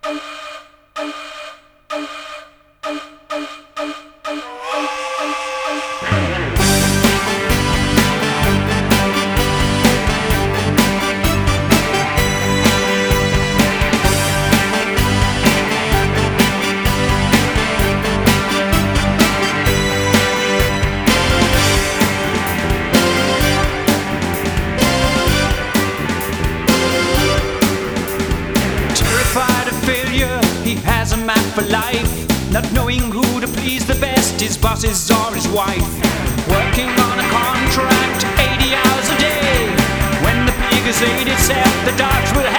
He has a map for life, not knowing who to please the best, his bosses or his wife. Working on a contract 80 hours a day. When the pig has ate itself, the dogs will